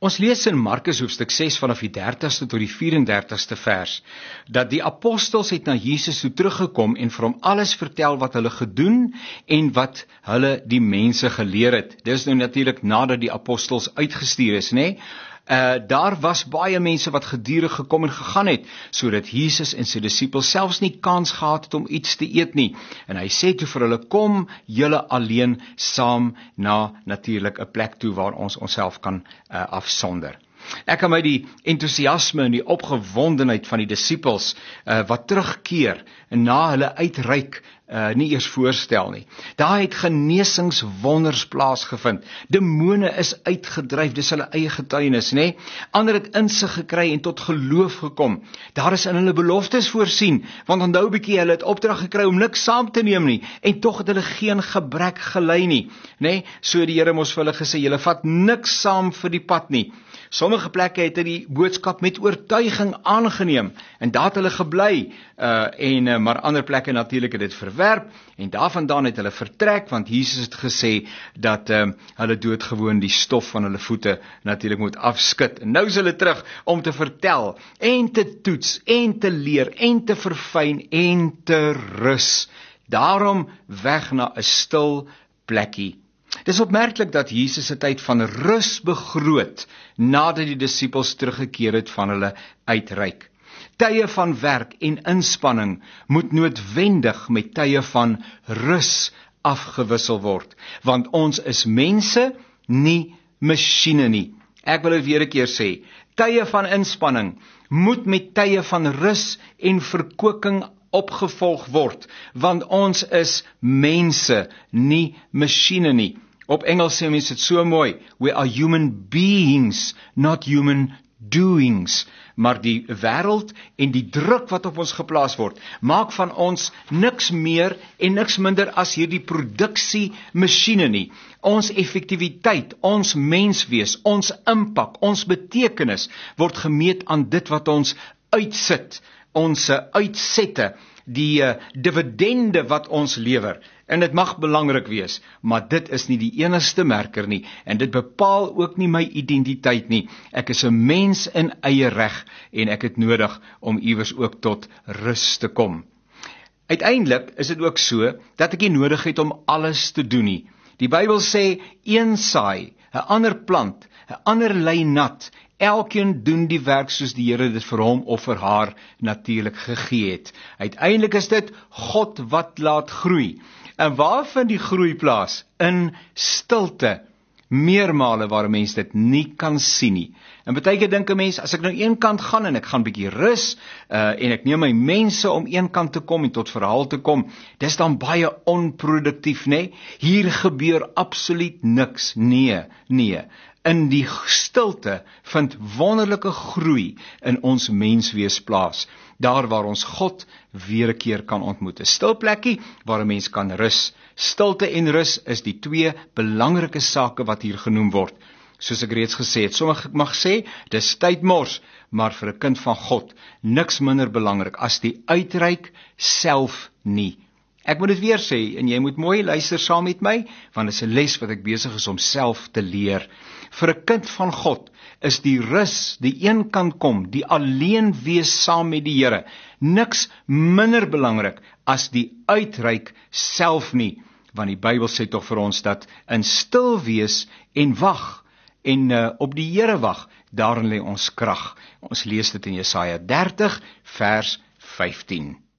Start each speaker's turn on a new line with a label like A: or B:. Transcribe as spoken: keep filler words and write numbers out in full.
A: Ons lees in Markus hoofstuk ses vanaf die dertigste tot die vyf en dertigste vers, dat die apostels het na Jesus toe teruggekom en vir hom alles vertel wat hulle gedoen en wat hulle die mense geleer het. Dis nou natuurlik nadat die apostels uitgestuur is, né? Uh, daar was baie mense wat gedurig gekom en gegaan het, sodat Jesus en sy disippels selfs nie kans gehad het om iets te eet nie. En hy sê toe vir hulle, kom julle alleen saam na natuurlik 'n plek toe waar ons onsself kan uh, afsonder. Ek kan my die entoesiasme en die opgewondenheid van die disippels uh, wat terugkeer en na hulle uitreik uh, nie eers voorstel nie. Daar het genesingswonders plaasgevind. Demone is uitgedryf, dis hulle eie getuienis, nê? Ander het insig gekry en tot geloof gekom. Daar is in hulle beloftes voorsien, want onthou 'n bietjie, hulle het opdrag gekry om niks saam te neem nie, en tog het hulle geen gebrek gely nie, nê? So die Here mos vir hulle gesê, julle vat niks saam vir die pad nie. Sommige plekke het hy die boodskap met oortuiging aangeneem, en daar het hulle gebly, uh, en, uh, maar ander plekke natuurlik het dit verwerp, en daarvandaan het hulle vertrek, want Jesus het gesê, dat uh, hulle doodgewoon die stof van hulle voete natuurlik moet afskud. En nou is hulle terug, om te vertel, en te toets, en te leer, en te verfyn, en te rus. Daarom weg na 'n stil plekkie. Dis opmerklik dat Jesus 'n tyd van rus begroot, nadat die disippels teruggekeer het van hulle uitreik. Tye van werk en inspanning moet noodwendig met tye van rus afgewissel word, want ons is mense, nie masjiene nie. Ek wil dit weer 'n keer sê, tye van inspanning moet met tye van rus en verkoeking opgevolg word, want ons is mense, nie masjiene nie. Op Engels sê mense dit so mooi, we are human beings, not human doings. Maar die wêreld en die druk wat op ons geplaas word, maak van ons niks meer en niks minder as hierdie produksie masjiene nie. Ons effektiwiteit, ons menswees, ons impak, ons betekenis word gemeet aan dit wat ons uitsit, ons uitsette, die uh, dividende wat ons lewer. En dit mag belangrik wees, maar dit is nie die enigste merker nie, en dit bepaal ook nie my identiteit nie. Ek is 'n mens in eie reg, en ek het nodig om iewers ook tot rus te kom. Uiteindelik is dit ook so, dat ek nie nodig het om alles te doen nie. Die Bybel sê, een saai, 'n ander plant, 'n ander lei nat, elkeen doen die werk soos die Here dit vir hom of vir haar natuurlik gegee het. Uiteindelik is dit God wat laat groei. En waar vind die groei plaas? In stilte. Meermale waar 'n mens dit nie kan sien nie. En baie keer dink 'n mens, as ek nou een kant gaan en ek gaan bietjie rus, uh, en ek neem my mense om een kant te kom en tot verhaal te kom, dis dan baie onproduktief, né? Hier gebeur absoluut niks. Nee, nee. In die stilte vind wonderlike groei in ons menswees plaas. Daar waar ons God weer 'n keer kan ontmoet. 'n Stil plekkie waar 'n mens kan rus. Stilte en rus is die twee belangrike sake wat hier genoem word. Soos ek reeds gesê het, sommige mag sê, dis tydmors, maar vir 'n kind van God, niks minder belangrik as die uitreik self nie. Ek moet dit weer sê, en jy moet mooi luister saam met my, want dit is 'n les wat ek besig is om self te leer. Vir 'n kind van God is die rus, die een kan kom, die alleen wees saam met die Here, niks minder belangrik as die uitreik self nie, want die Bybel sê tog vir ons dat in stil wees en wag, en uh, op die Here wag, daarin lê ons krag. Ons lees dit in Jesaja dertig vers vyftien.